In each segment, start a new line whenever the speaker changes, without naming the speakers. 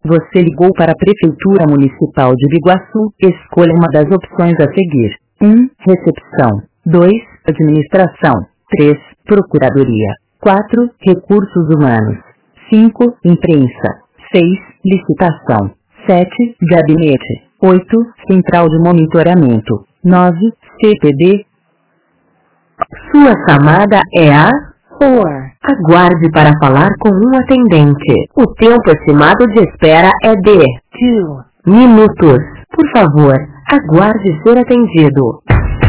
Você ligou para a Prefeitura Municipal de Biguaçu. Escolha uma das opções a seguir. 1. Recepção. 2. Administração. 3. Procuradoria. 4. Recursos Humanos. 5. Imprensa. 6. Licitação. 7. Gabinete. 8. Central de Monitoramento. 9. CPD. Sua chamada é a 4. Aguarde para falar com um atendente. O tempo estimado de espera é de 2 minutos. Por favor, aguarde ser atendido.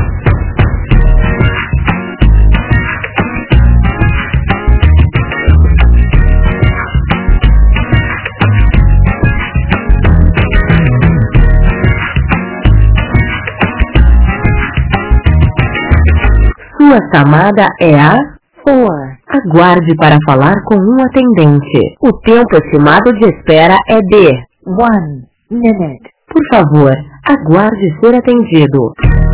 Sua chamada é a 4. Aguarde para falar com um atendente. O tempo estimado de espera é de 1 minute. Por favor, aguarde ser atendido.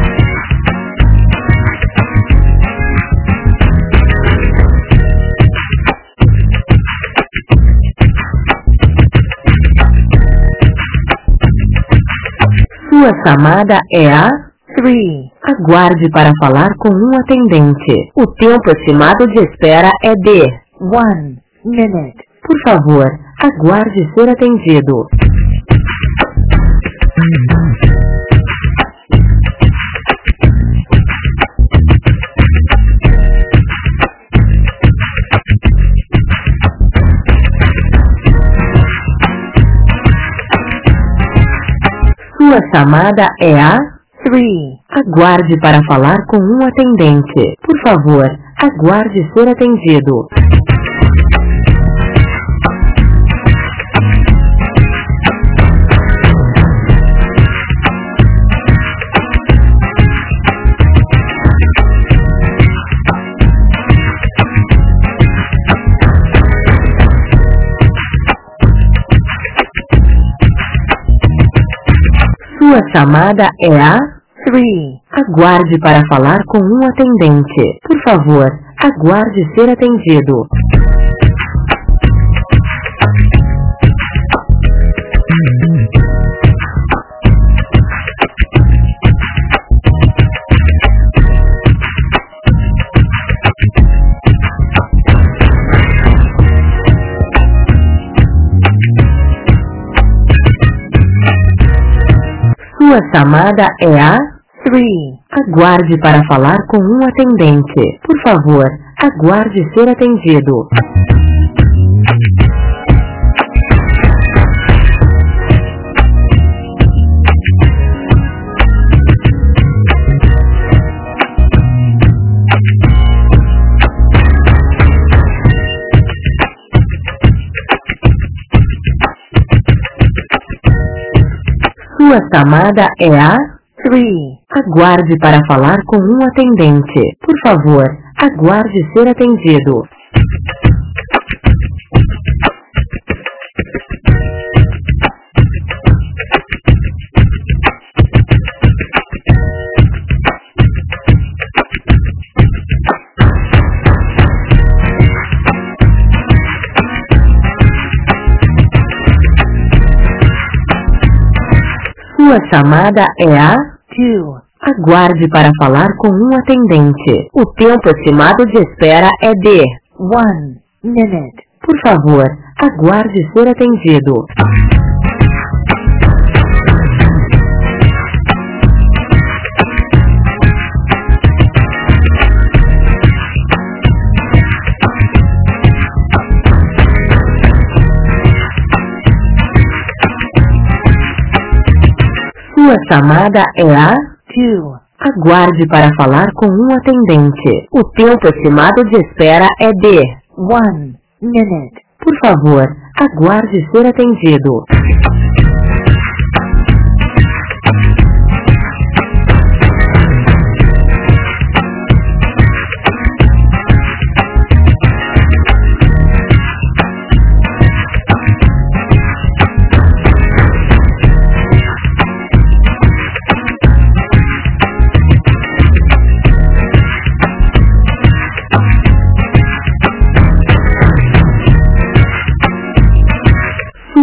Sua chamada é a 3. Aguarde para falar com um atendente. O tempo estimado de espera é de 1 minute. Por favor, aguarde ser atendido. Sua chamada é a 3. Aguarde para falar com um atendente. Por favor, aguarde ser atendido. Sua chamada é a 3. Aguarde para falar com um atendente. Por favor, aguarde ser atendido. Sua chamada é a 3. Aguarde para falar com um atendente. Por favor, aguarde ser atendido. Sua chamada é a 3. Aguarde para falar com um atendente. Por favor, aguarde ser atendido. Sua chamada é a 2. Aguarde para falar com um atendente. O tempo estimado de espera é de 1 minute. Por favor, aguarde ser atendido. Sua chamada é a 2. Aguarde para falar com um atendente. O tempo estimado de espera é de 1 minute. Por favor, aguarde ser atendido.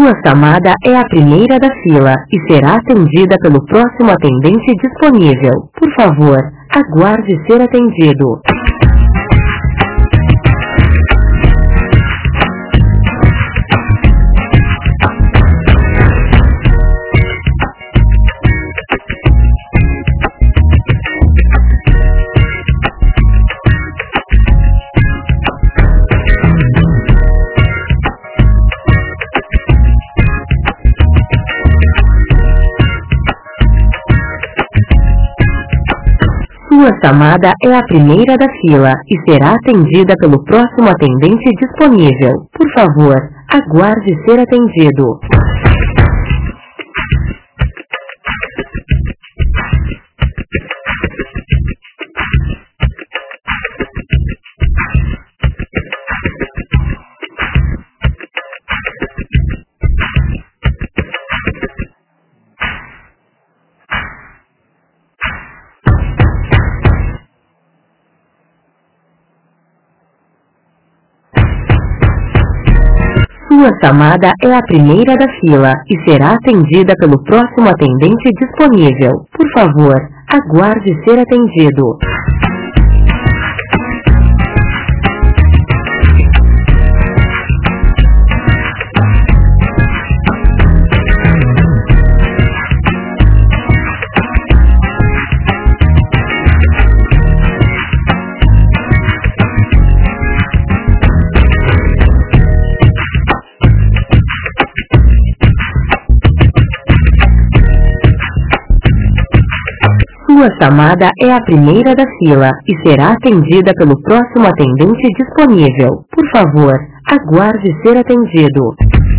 Sua chamada é a primeira da fila e será atendida pelo próximo atendente disponível. Por favor, aguarde ser atendido. Sua chamada é a primeira da fila e será atendida pelo próximo atendente disponível. Por favor, aguarde ser atendido. Sua chamada é a primeira da fila e será atendida pelo próximo atendente disponível. Por favor, aguarde ser atendido. Sua chamada é a primeira da fila e será atendida pelo próximo atendente disponível. Por favor, aguarde ser atendido.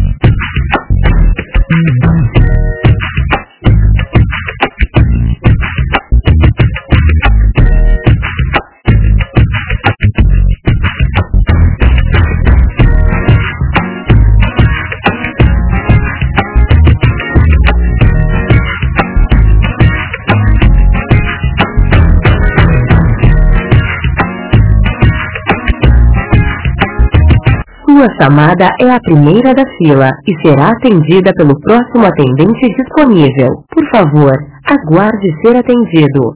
Sua chamada é a primeira da fila e será atendida pelo próximo atendente disponível. Por favor, aguarde ser atendido.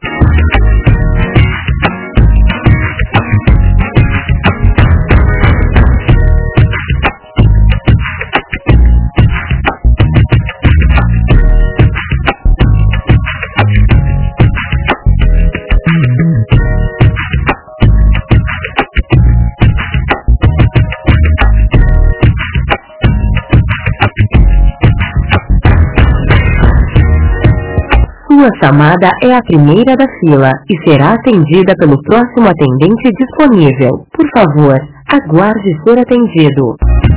Sua chamada é a primeira da fila e será atendida pelo próximo atendente disponível. Por favor, aguarde ser atendido.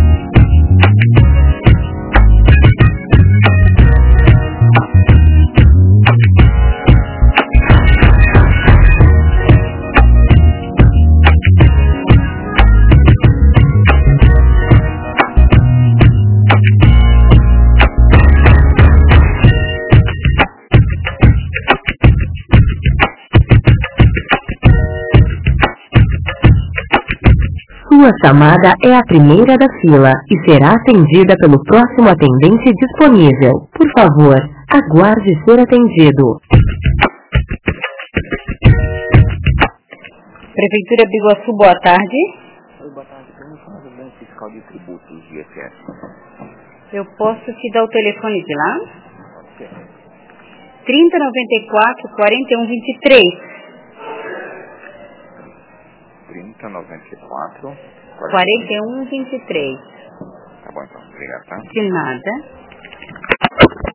Sua chamada é a primeira da fila e será atendida pelo próximo atendente disponível. Por favor, aguarde ser atendido.
Prefeitura de Biguaçu, boa tarde.
Oi, boa tarde. Vamos falar do Banco Fiscal de Tributos, IFS.
Eu posso te dar o telefone de lá?
Pode ser.
3094 4123.
3094
4123.
Tá bom, então. Obrigado, tá?
De nada.